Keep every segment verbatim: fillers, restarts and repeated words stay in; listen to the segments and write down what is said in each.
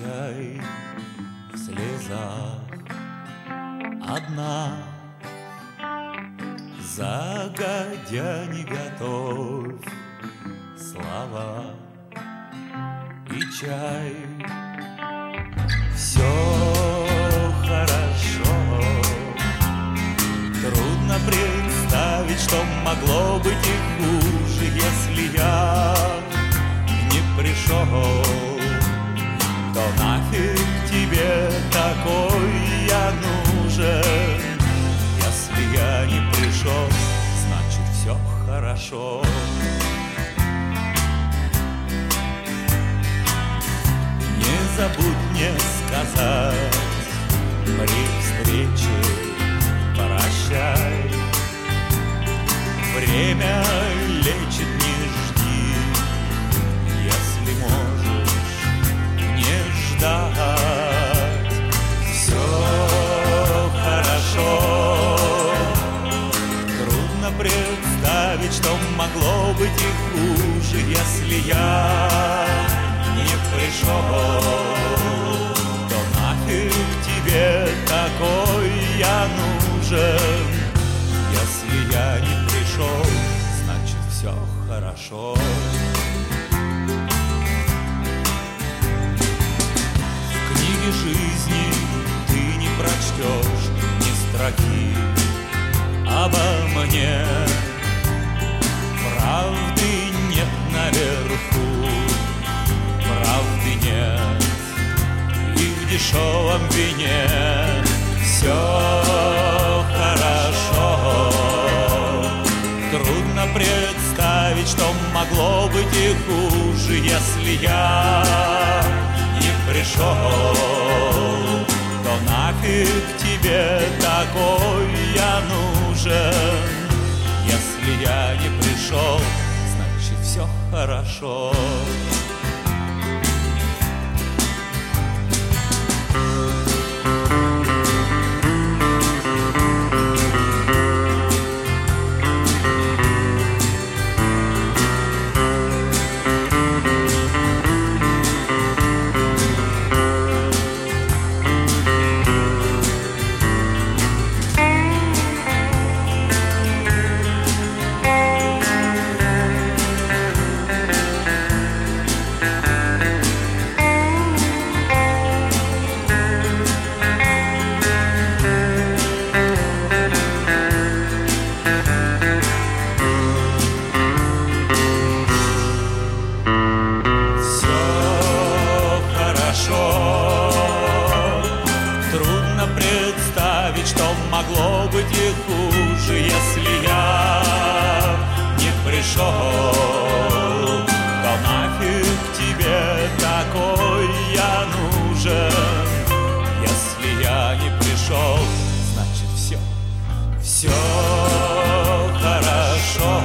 чай в слезах. Одна, загодя не готовь слова и чай. Все хорошо, трудно представить, что могло быть и хуже, если я не пришел. То нафиг тебе такой я нужен? Если я не пришел, значит все хорошо. Не забудь мне сказать при встрече прощай. Время лечит, не жди, если можешь не ждать. Все хорошо, трудно представить, что могло быть и хуже, если я не пришел. То нафиг тебе такой я нужен? Если я не пришел, значит все хорошо. В книге жизни ты не прочтешь ни строки обо мне. Правды нет наверху, правды нет и в дешевом вине. Все хорошо, трудно представить, что могло быть и хуже, если я не пришел. То нафиг тебе такой я нужен? Если я не пришел, значит все хорошо. Могло быть и хуже, если я не пришел. То нафиг тебе такой я нужен? Если я не пришел, значит все, все хорошо.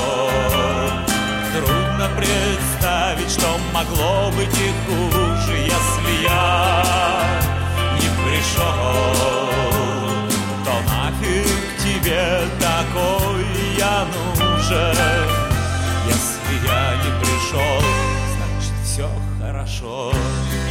Трудно представить, что могло быть и хуже, если я не пришел. То нафиг тебе такой я нужен? Если я не пришел, значит все хорошо.